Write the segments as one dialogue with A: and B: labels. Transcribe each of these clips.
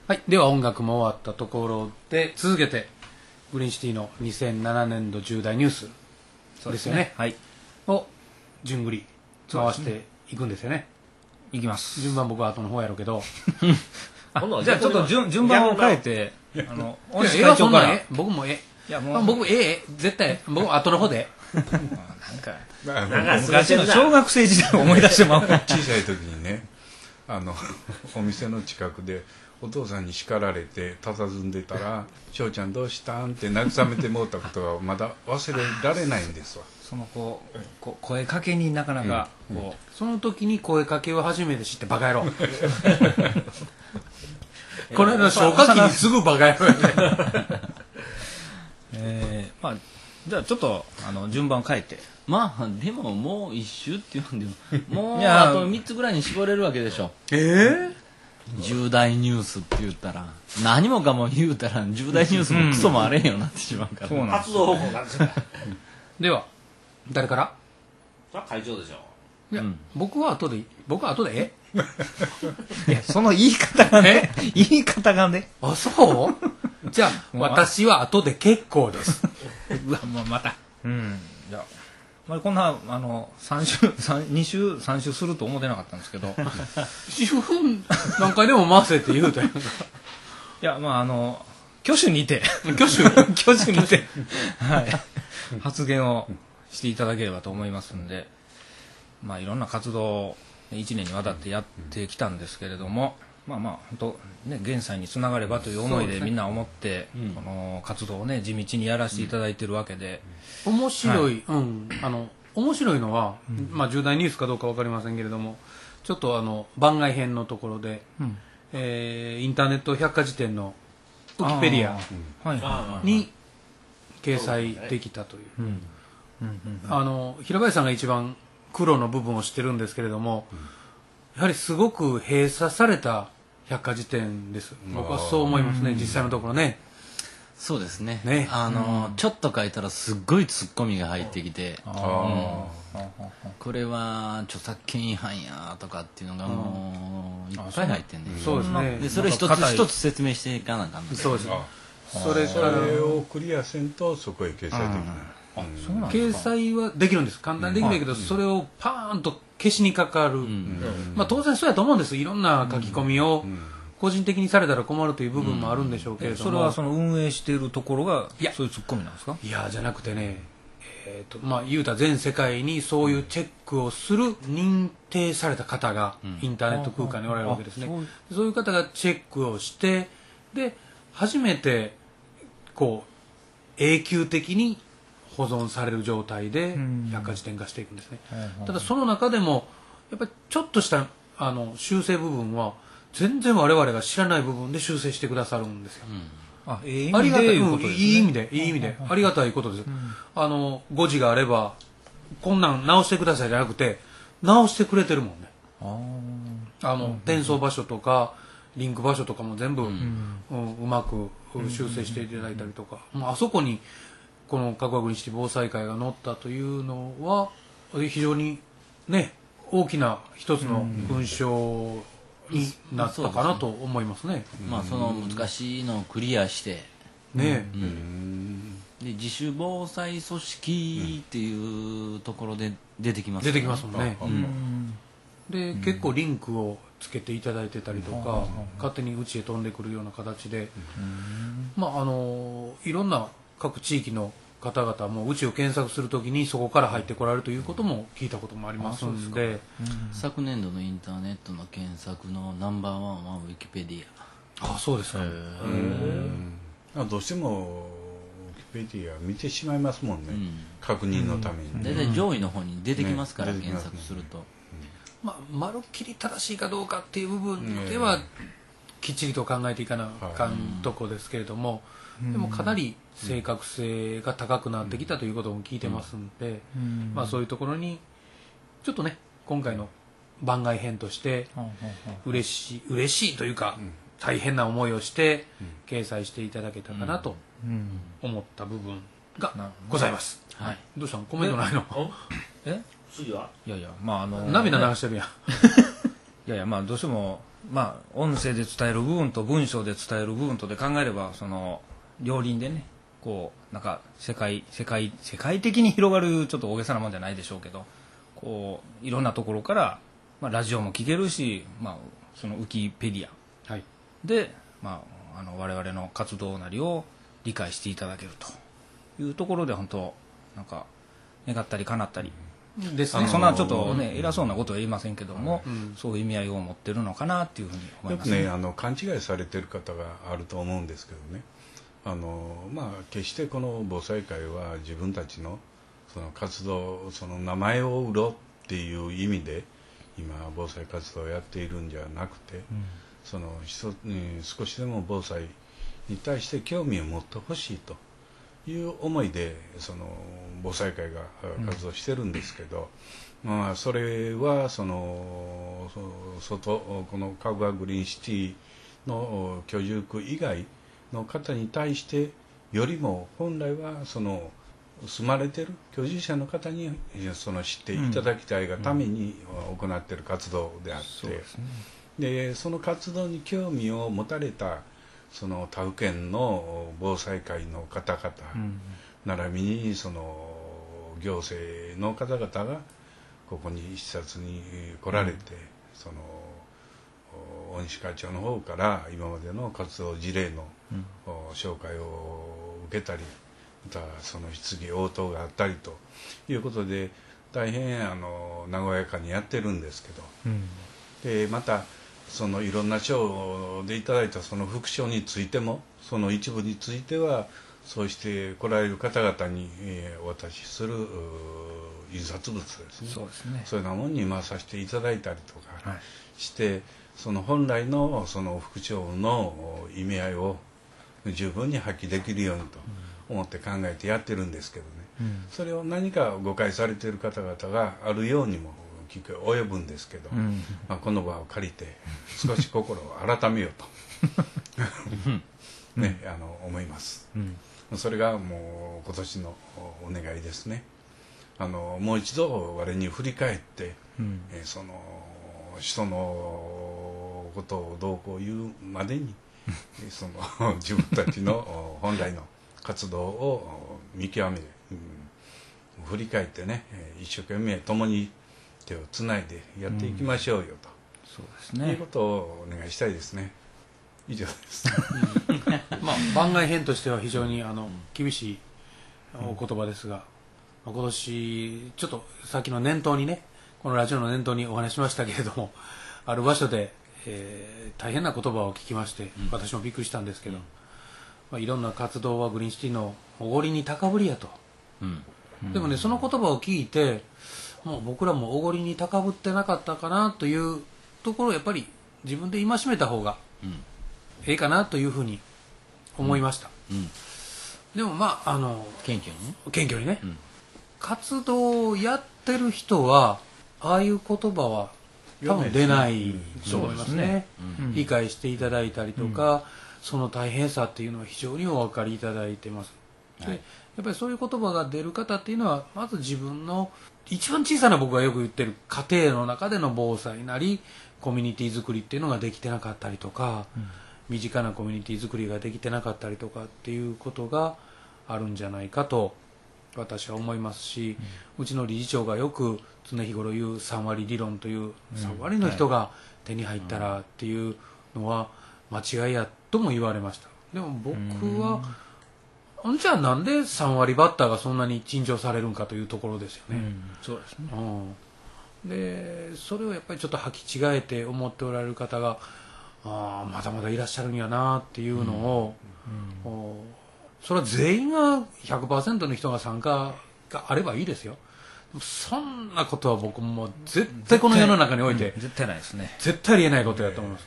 A: はい、では音楽も終わったところで続けてグリーンシティの2007年度重大ニュースですよね、
B: はい、
A: を順繰り回していくんですよね。
B: いきます。
A: 順番僕は後の方やろうけど
B: じゃあちょっと順番を変えて
A: 大西会長から僕も僕絶対僕後の方で
B: なんか昔の小学生時代を思い出してまう
C: 小さい時にねお店の近くでお父さんに叱られて佇んでたら「翔ちゃんどうしたん?」って慰めてもうたことがまだ忘れられないんですわ。
B: その声かけになかなか
A: その時に声かけを初めて知ってバカ野郎この間消火器にすぐバカ野郎
B: まあじゃあちょっと順番を変えて、
D: まあでももう一周っていうんでもうあと3つぐらいに絞れるわけでしょ。重大ニュースって言ったら何もかも言うたら重大ニュースもクソもあれんようになってしまうから、
E: 活動方法なんですよ。
A: では誰から？
E: それは会長でしょ。
A: いや、僕は後でい
B: やその言い方がね言い方がね
A: あ、そうじゃあ私は後で結構です
B: うわもうまたじゃあこんな3週すると思ってなかったんですけど
A: 4分何回でも回せって言うたやんか。
B: いやまあ挙手にて
A: 挙手
B: にてはい発言をしていただければと思いますんで、まあいろんな活動を1年にわたってやってきたんですけれども、まあ本当ね現在につながればという思いでみんな思って、この活動をね地道にやらせていただいてるわけで、
A: 面白い、面白いのは、まあ重大ニュースかどうか分かりませんけれども、ちょっと番外編のところで、インターネット百科事典のウィキペディアに掲載できたという、平林さんが一番黒の部分を知ってるんですけれども、やはりすごく閉鎖された百科事典です。僕はそう思いますね、実際のところね。
D: そうですね。ちょっと書いたらすっごいツッコミが入ってきて、これは著作権違反やとかっていうのがもういっぱい入ってんね。
A: そうですね。
D: でそれ一つ一つ説明していかなあかんので。
A: そうです。それ
C: をクリアせんとそこへ掲載できない。
A: 掲載はできるんです。簡単にできるけど、それをパーンと消しにかかる。まあ当然そうやと思うんです。いろんな書き込みを個人的にされたら困るという部分もあるんでしょうけれども、
B: それはその運営しているところがそういうツッコミなんですか？
A: いやじゃなくてね、まあ言うたら全世界にそういうチェックをする認定された方がインターネット空間におられるわけですね。そういう方がチェックをして、で初めてこう永久的に保存される状態で百科事典化していくんですね。ただその中でもやっぱりちょっとした修正部分は全然我々が知らない部分で修正してくださるんですよ。ありがたい、いい意味でありがたいことです。誤字があればこんなん直してくださいじゃなくて直してくれてるもんね。転送場所とかリンク場所とかも全部うまく修正していただいたりとか、あそこにこの加古国シティ防災会が載ったというのは非常にね大きな一つの勲章になったかなと思いますね。
D: まあその難しいのをクリアして
A: ね、
D: で自主防災組織っていうところで出てきます
A: 出てきますもんね。で結構リンクをつけていただいてたりとか、勝手にうちへ飛んでくるような形で、まあいろんな各地域の方々もうちを検索するときにそこから入ってこられるということも聞いたこともありますので、
D: 昨年度のインターネットの検索のナンバーワンはウィキペディア。
A: あ、そうですか。
C: どうしてもウィキペディア見てしまいますもんね、確認のために。
D: 大体上位の方に出てきますから、検索すると。
A: まあまるっきり正しいかどうかっていう部分ではきっちりと考えていかなあかんとこですけれども、でもかなり正確性が高くなってきたということも聞いてますんで、まあそういうところにちょっとね今回の番外編として嬉しいというか大変な思いをして掲載していただけたかなと思った部分がございます。どうしたの？コメントないの？
E: 次は？
B: いやいやまあ
A: 涙流してるやん。
B: いやいやまあどうしてもまあ音声で伝える部分と文章で伝える部分とで考えれば、その両輪でね、こうなんか世界的に広がる、ちょっと大げさなもんじゃないでしょうけど、こういろんなところから、まあ、ラジオも聞けるし、まあ、そのウキペディアで、まあ、我々の活動なりを理解していただけるというところで、本当なんか願ったり叶ったり
A: ですね。
B: そんなちょっとね偉そうなことは言いませんけども、そういう意味合いを持ってるのかなっていうふうに思いますね。
C: よくね、勘違いされてる方があると思うんですけどね、まあ、決してこの防災会は自分たちのその活動、その名前を売ろうっていう意味で今防災活動をやっているんじゃなくて、その少しでも防災に対して興味を持ってほしいという思いでその防災会が活動してるんですけど、まあ、それはそのこのカウアグリーンシティの居住区以外の方に対してよりも、本来はその住まれてる居住者の方にその知っていただきたいがために行っている活動であって、でその活動に興味を持たれたその他府県の防災会の方々、並びにその行政の方々がここに視察に来られて、その大西会長の方から今までの活動事例の紹介を受けたり、またその質疑応答があったりということで大変和やかにやってるんですけど、でまたそのいろんな賞でいただいたその副賞についても、その一部についてはそうして来られる方々にお渡しする印刷物ですね、そういうようなものに回させていただいたりとかして、その本来のその副賞の意味合いを十分に発揮できるようにと思って考えてやってるんですけどね、それを何か誤解されている方々があるようにも聞く及ぶんですけど、まあ、この場を借りて少し心を改めようとね、思います、それがもう今年のお願いですね。もう一度我に振り返って、その人のことをどうこう言うまでにその自分たちの本来の活動を見極め、振り返ってね、一生懸命共に手をつないでやっていきましょうよと、
B: そうですね、
C: いうことをお願いしたいですね。以上です。
A: まあ番外編としては非常に厳しいお言葉ですが、今年ちょっとさっきの念頭にね、このラジオの念頭にお話ししましたけれども、ある場所で、大変な言葉を聞きまして、私もびっくりしたんですけど、まあ、いろんな活動はグリーンシティのおごりに高ぶりやと、でもね、その言葉を聞いて、もう僕らもおごりに高ぶってなかったかなというところをやっぱり自分で戒めた方がええかなというふうに思いました、でもまあ謙虚にね、活動をやってる人はああいう言葉は多分出ないと思いますね。理解していただいたりとか、その大変さっていうのは非常にお分かりいただいてます。でやっぱりそういう言葉が出る方っていうのは、まず自分の一番小さな、僕がよく言ってる家庭の中での防災なりコミュニティ作りっていうのができてなかったりとか、身近なコミュニティ作りができてなかったりとかっていうことがあるんじゃないかと私は思いますし、うちの理事長がよく常日頃言う3割理論という、3割の人が手に入ったらっていうのは間違いやとも言われました。でも僕はじゃあなんで3割バッターがそんなに珍重されるんかというところですよね。
B: そうですね、
A: でそれをやっぱりちょっと履き違えて思っておられる方がまだまだいらっしゃるんやなっていうのを、それは全員が 100% の人が参加があればいいですよ。そんなことは僕も絶対この世の中において
B: 絶対ないですね。
A: 絶対ありえないことだと思います。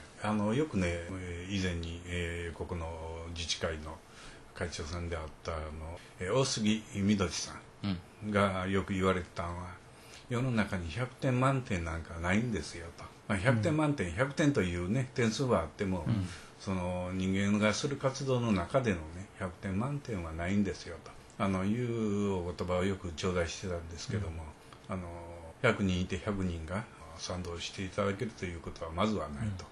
C: よくね、以前に、ここの自治会の会長さんであった大杉みどりさんがよく言われてたのは、世の中に100点満点なんかないんですよと、まあ、100点満点、100点というね点数はあっても、その人間がする活動の中でのね100点満点はないんですよというお言葉をよく頂戴してたんですけども、100人いて100人が賛同していただけるということはまずはないと、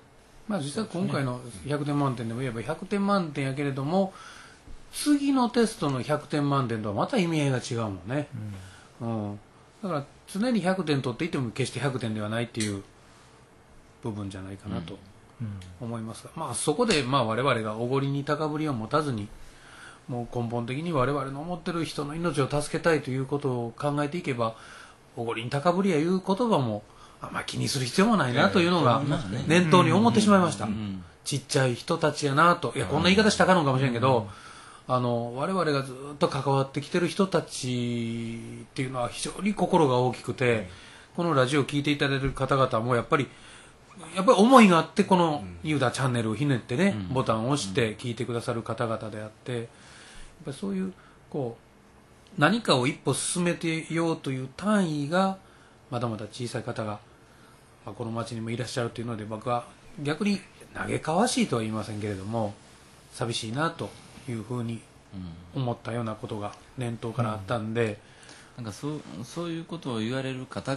A: まあ、実際今回の100点満点でも言えば100点満点やけれども次のテストの100点満点とはまた意味合いが違うもんね、だから常に100点取っていても決して100点ではないっていう部分じゃないかなと思いますが、まあ、そこでまあ我々がおごりに高ぶりを持たずにもう根本的に我々の思ってる人の命を助けたいということを考えていけばおごりに高ぶりやいう言葉もあんま気にする必要もないなというのが念頭に思ってしまいました。ちっちゃい人たちやなと、いやこんな言い方したらあかんのかもしれんけど、我々がずっと関わってきてる人たちっていうのは非常に心が大きくて、このラジオを聞いていただいている方々もやっぱり思いがあってこのユーダチャンネルをひねってね、ボタンを押して聞いてくださる方々であって、やっぱりそういうこう何かを一歩進めてようという単位がまだまだ小さい方が、この町にもいらっしゃるというので、僕は逆に嘆かわしいとは言いませんけれども寂しいなというふうに思ったようなことが念頭からあったんで、
D: なんかそういうことを言われる方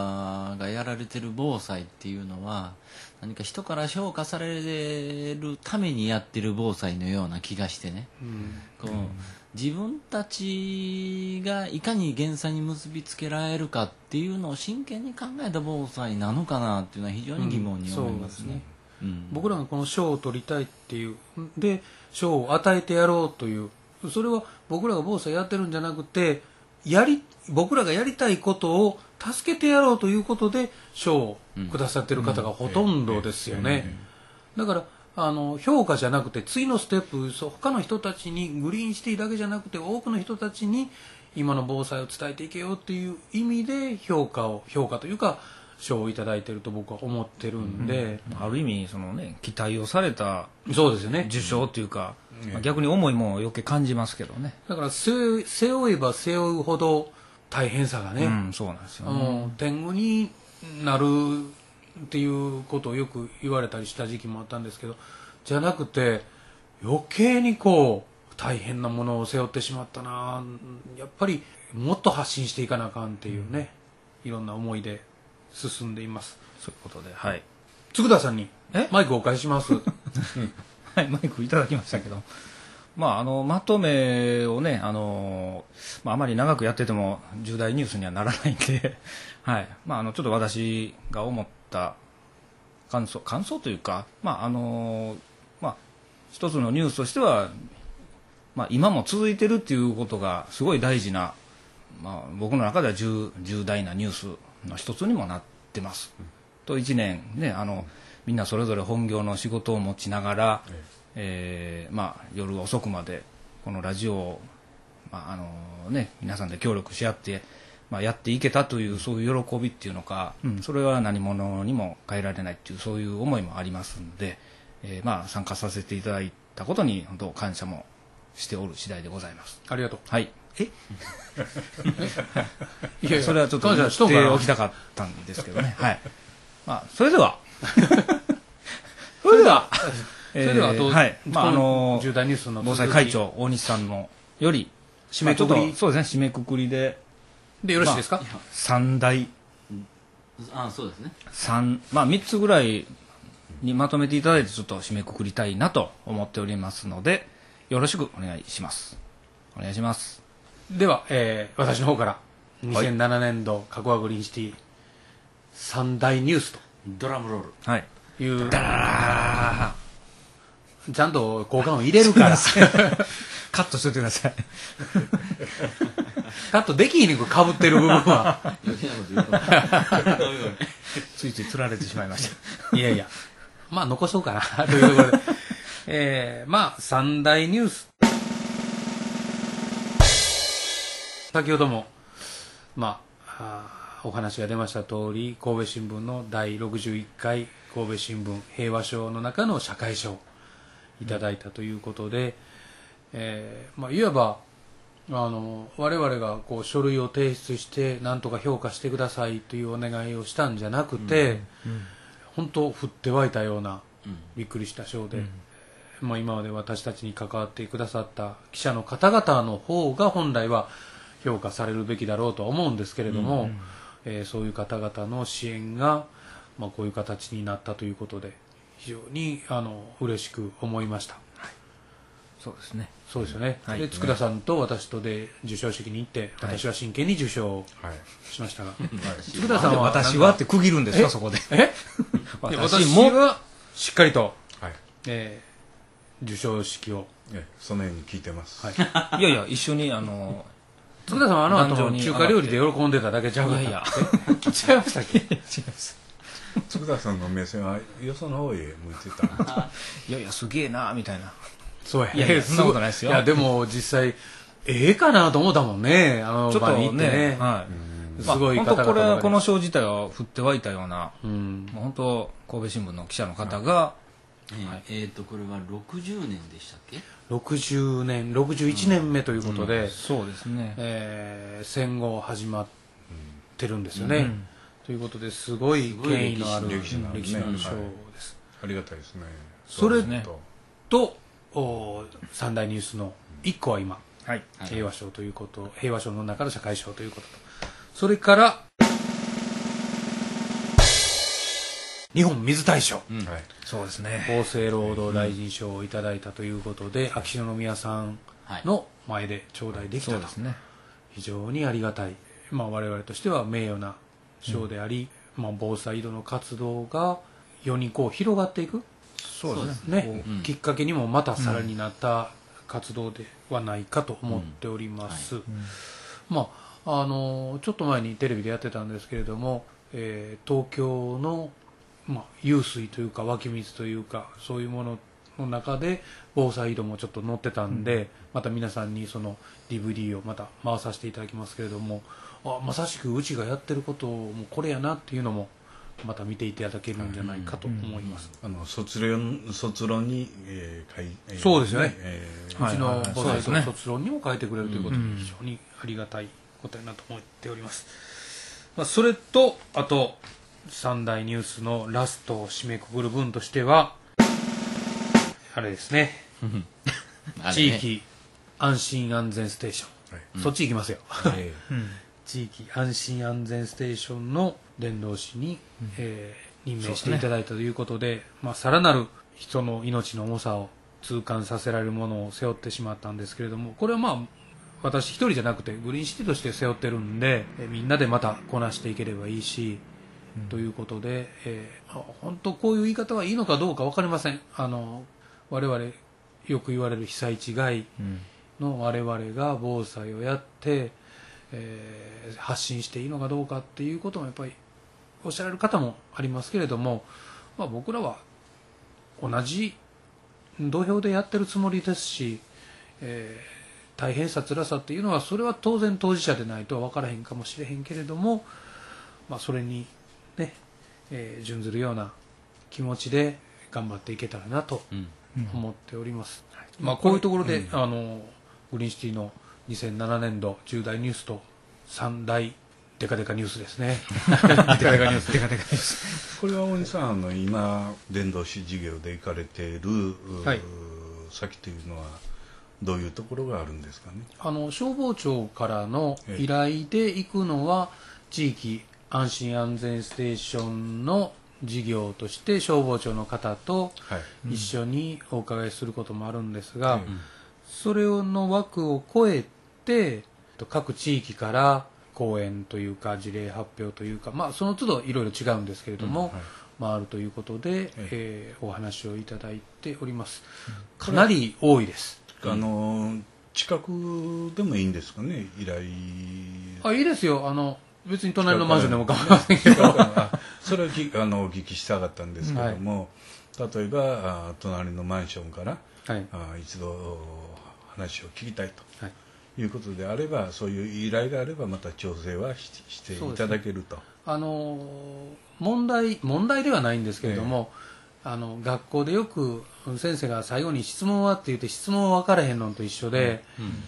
D: 々がやられてる防災っていうのは何か人から評価されるためにやってる防災のような気がしてね、こう自分たちがいかに減災に結びつけられるかっていうのを真剣に考えた防災なのかなっていうのは非常に疑問に思いますね。
A: 僕らがこの賞を取りたいっていうで賞を与えてやろうという、それは僕らが防災やってるんじゃなくて僕らがやりたいことを助けてやろうということで賞をくださってる方がほとんどですよね。だから評価じゃなくて次のステップ、他の人たちにグリーンシティだけじゃなくて多くの人たちに今の防災を伝えていけようっていう意味で評価というか賞をいただいてると僕は思ってるんで、
B: ある意味その、ね、期待をされた
A: そうですよね
B: 受賞というか、逆に思いも余計感じますけどね。
A: だから背負えば背負うほど大変さがね、
B: そうなんですよね。
A: 天狗になるっていうことをよく言われたりした時期もあったんですけど、じゃなくて余計にこう大変なものを背負ってしまったな、やっぱりもっと発信していかなあかんっていうね、いろんな思いで進んでいます。
B: そういうことで、はい、
A: 佃さんにマイクをお返しします
B: はい、マイクいただきましたけど、まとめをね、あまり長くやってても重大ニュースにはならないんで、はい、ちょっと私が思った感想というか、一つのニュースとしては、今も続いてるっていうことがすごい大事な、僕の中では重大なニュースの一つにもなってます。と1年ね、みんなそれぞれ本業の仕事を持ちながら、夜遅くまでこのラジオを、皆さんで協力し合って、やっていけたというそういう喜びっていうのか、それは何者にも変えられないっていうそういう思いもありますので、参加させていただいたことに本当感謝もしておる次第でございます。
A: ありがとう。
B: はい。
A: いや
B: それはちょっと言っておきたかったんですけどね。はい。それでは
A: それでは
B: はい、
A: 重大ニュースの
B: 防災会長大西さんのより
A: 締めくくり、
B: そうですね、締めくくりで
A: よろしいですか。
B: 3大
D: そうですね。
B: 3つぐらいにまとめていただいてちょっと締めくくりたいなと思っておりますので、よろしくお願いします。お願いします。
A: では、私の方から2007年度カコアグリーンシティ3大ニュースと
D: ドラムロール、
B: はい、
A: いうちゃんと効果音入れるから
B: カットしといてください
A: カットできひんねん、かぶってる部分は
D: 余計なこと言うと
B: ついつい釣られてしまいました
A: いやいや、残そうかなというところで3大ニュース、先ほどもお話が出ました通り、神戸新聞の第61回神戸新聞平和賞の中の社会賞をいただいたということで、いわば我々がこう書類を提出して何とか評価してくださいというお願いをしたんじゃなくて、本当降って湧いたようなびっくりした賞で、今まで私たちに関わってくださった記者の方々の方が本来は評価されるべきだろうとは思うんですけれども、そういう方々の支援が、こういう形になったということで非常に嬉しく思いました。
B: そうですね。
A: そうですよね。
B: はい
A: で佃さんと私とで授賞式に行って、私は真剣に受賞しましたが、佃さんは
B: 私はって区切るんですか、そこで。
A: 私
B: も
A: はしっかりと、
C: はい、
A: 授賞式を、
C: そのように聞いてます。
B: いやいや、一緒に
A: 佃さんは後中華料理で喜んでただけちゃうかった。
B: いやいや
A: 違いましたっけ？違い
B: ます。
C: 佃さんの目線はよその方へ向いてた。
B: いやいや、すげえなみたいな。
A: そうや。
B: いやいや、そんなことないですよ。
A: いや、でも実際、かなと思ったもんね。
B: ちょっと
A: 場に行って
B: ね、はい。すごい方々ばかり。本当この賞自体は振ってはいたような、もう本当神戸新聞の記者の方が、
D: これは60年でしたっけ
A: ？60年、61年目ということで、
B: そうですね。
A: 戦後始まってるんですよね。ということで、すごい権威のある歴史のある賞です。
C: ありがたいですね。
A: それと、三大ニュースの1個は今、平和賞ということ、平和賞の中の社会賞ということと、それから、日本水大賞、
B: そうですね。
A: 厚生労働大臣賞をいただいたということで、秋篠宮さんの前で頂戴できたと、非常にありがたい、我々としては名誉な賞であり、防災井戸の活動が世に広がっていく、
B: そうですね。
A: きっかけにもまたさらになった活動ではないかと思っております。ちょっと前にテレビでやってたんですけれども、東京の湧水というか湧き水というかそういうものの中で防災井戸もちょっと載ってたんで、また皆さんにその DVD をまた回させていただきますけれども、まさしくうちがやってることもこれやなっていうのもまた見ていただけるんじゃないかと思います。
C: 卒論に、
A: そうですよね。うちの防災井戸の卒論にも書いてくれるということで非常にありがたいことやなと思っております。それとあと三大ニュースのラストを締めくくる分としてはあれですね地域安心安全ステーション、そっち行きますよ、地域安心安全ステーションの伝道師に、任命していただいたということで、さらなる人の命の重さを痛感させられるものを背負ってしまったんですけれども、これは私一人じゃなくてグリーンシティとして背負ってるんで、みんなでまたこなしていければいいし、ということで、本当こういう言い方はいいのかどうか分かりません。我々よく言われる被災地外の我々が防災をやって、発信していいのかどうかっていうこともやっぱりおっしゃられる方もありますけれども、僕らは同じ土俵でやってるつもりですし、大変さ辛さっていうのはそれは当然当事者でないと分からへんかもしれへんけれども、それにね、準ずるような気持ちで頑張っていけたらなと思っております。こういうところで、グリーンシティの2007年度重大ニュースと3大デカデカニュースですね。デカデカニュース。デカデカニュース。
C: これは大西さん今伝道師事業で行かれている、先というのはどういうところがあるんですかね。
A: 消防庁からの依頼で行くのは地域安心安全ステーションの事業として消防庁の方と一緒にお伺いすることもあるんですが、それの枠を超えて各地域から講演というか事例発表というか、その都度いろいろ違うんですけれども、あるということで、お話をいただいております。かなり多いです。
C: 近くでもいいんですかね、依頼。
A: いいですよ。別に隣のマンションでも構いませんけど
C: それをお聞きしたかったんですけども、例えば隣のマンションから、一度話を聞きたいということであれば、そういう依頼があればまた調整はしていただけると。
A: 問題ではないんですけれども、学校でよく先生が最後に質問はって言って質問は分からへんのと一緒で、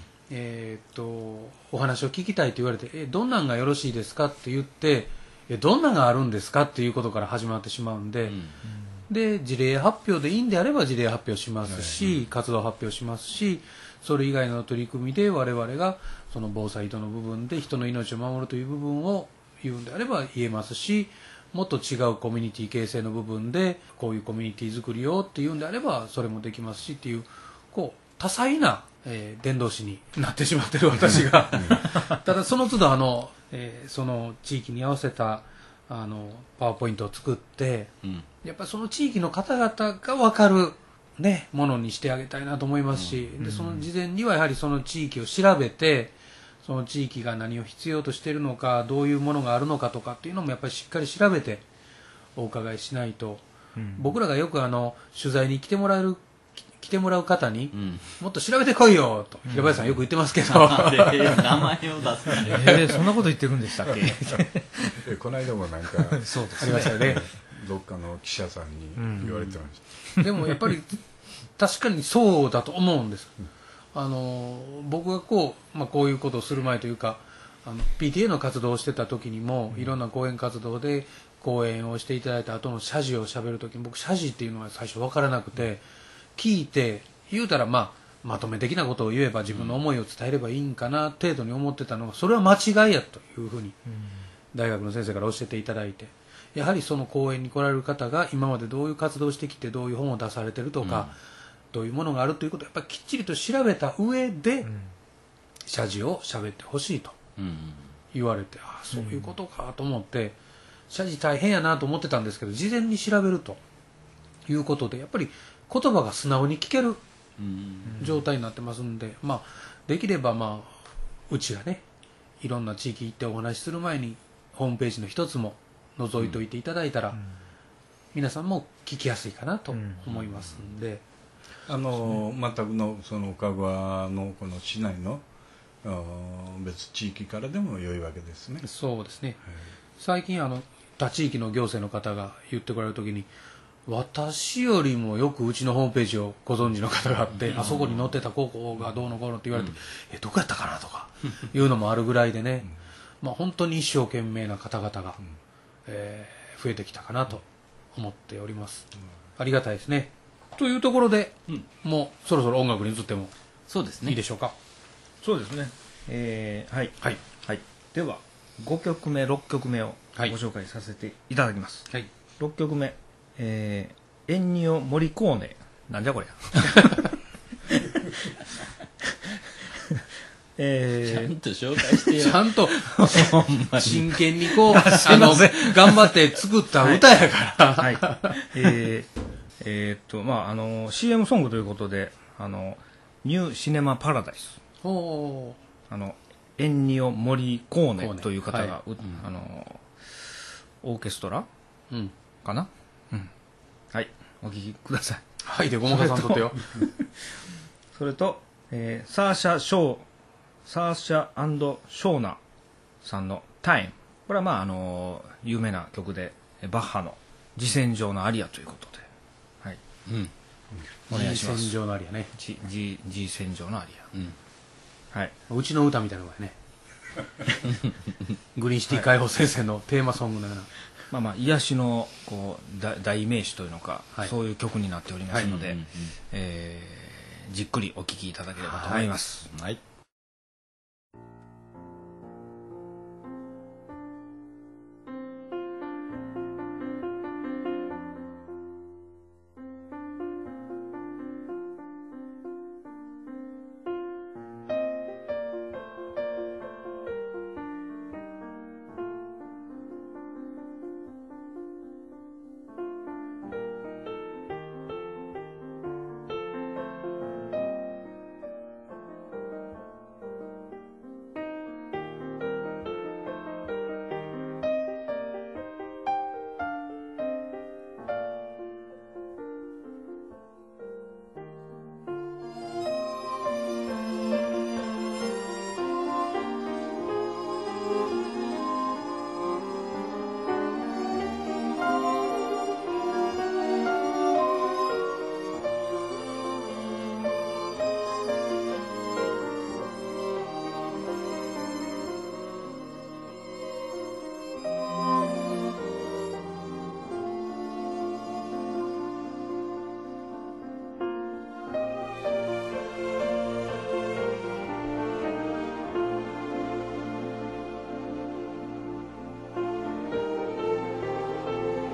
A: お話を聞きたいと言われて、どんなんがよろしいですかって言って、どんなんがあるんですかっていうことから始まってしまうんで、で事例発表でいいんであれば事例発表しますし、活動発表しますし、それ以外の取り組みで我々がその防災井戸の部分で人の命を守るという部分を言うんであれば言えますし、 もっと違うコミュニティ形成の部分でこういうコミュニティ作りをっていうんであればそれもできますしっていうこう多彩な、伝道師になってしまってる私がただその都度その地域に合わせたパワーポイントを作って、やっぱりその地域の方々が分かる、ね、ものにしてあげたいなと思いますし、でその事前にはやはりその地域を調べてその地域が何を必要としているのかどういうものがあるのかとかっていうのもやっぱりしっかり調べてお伺いしないと、僕らがよく取材に来てもらう方に、もっと調べてこいよと平林さんよく言ってますけど、
D: 名前を出す
B: そんなこと言ってるんでしたっけ
C: この間もなんか
B: そうです
A: ありましたよね。
C: どっかの記者さんに言われてました、
A: でもやっぱり確かにそうだと思うんです。僕がこういうことをする前というかPTA の活動をしてた時にもいろんな講演活動で講演をしていただいた後の謝辞をしゃべる時に僕謝辞っていうのが最初分からなくて聞いて言うたらまとめ的なことを言えば自分の思いを伝えればいいんかな程度に思ってたのがそれは間違いやというふうに大学の先生から教えていただいて、やはりその講演に来られる方が今までどういう活動をしてきてどういう本を出されてるとか、どういうものがあるということをやっぱりきっちりと調べた上で謝辞を喋ってほしいと言われて、ああそういうことかと思って謝辞大変やなと思ってたんですけど事前に調べるということでやっぱり言葉が素直に聞ける状態になってますんで、できればうちがねいろんな地域行ってお話しする前にホームページの一つも覗いておいていただいたら、皆さんも聞きやすいかなと思いますんで、
C: 全くのその岡川のこの市内の別地域からでも良いわけですね。
A: そうですね、最近他地域の行政の方が言ってこられるときに私よりもよくうちのホームページをご存知の方があって、あそこに載ってた高校がどうのこうのって言われて、どこやったかなとかいうのもあるぐらいでね、本当に一生懸命な方々が、増えてきたかなと思っております、ありがたいですね。というところで、もうそろそろ音楽に移っても
D: そうですね
A: いいでしょうか。
B: そうですね。はい。では5曲目6曲目をご紹介させていただきます、6曲目エンニオ・モリコーネ。なんじゃこりゃ
D: ちゃんと紹介してよ。
A: ちゃんと真剣に頑張って作った歌やから、
B: CM ソングということでニューシネマパラダイス、エンニオ・モリコーネという方が、オーケストラ、かな、お聴きください。
A: はいでごまかさんとってよ
B: それと、サーシャ・ショーナさんのタイム。これは有名な曲でバッハのG線上のアリアということで、お願いします。
A: G線上のアリアね。
B: G線上のアリア、
A: うちの歌みたいなのがねグリーンシティ解放戦線のテーマソングのような
B: 癒しの代名詞というのか、そういう曲になっておりますので、じっくりお聴きいただければと思います。